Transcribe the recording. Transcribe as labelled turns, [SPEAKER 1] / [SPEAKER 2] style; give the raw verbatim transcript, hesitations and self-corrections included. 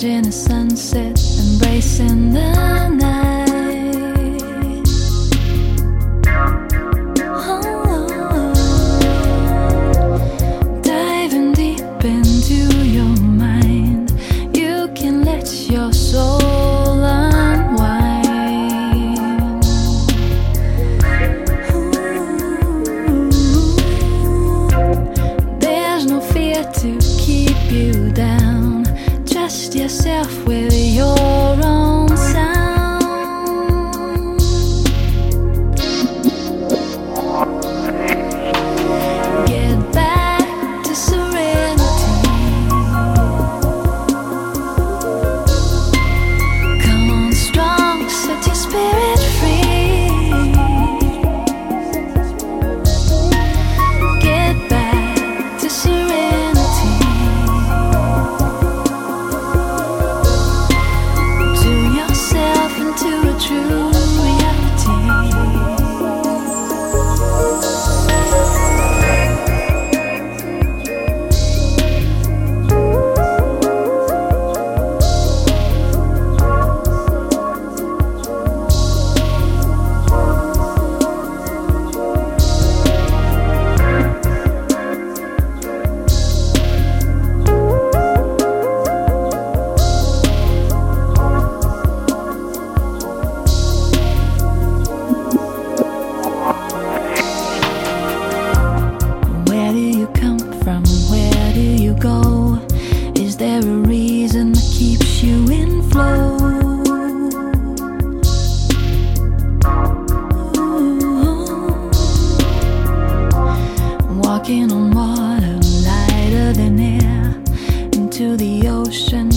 [SPEAKER 1] Imagine a sunset embracing the night. Oh, diving deep into your mind, you can let your soul unwind. Ooh, there's no fear to keep you down. Trust yourself with your own sound. Get back to serenity. Come on strong, set your spirit free. Get back to serenity. Tune yourself into a true reality. Where do you come from? Where do you go? Is there a reason that keeps you in flow? Ooh. Walking on water, lighter than air, into the ocean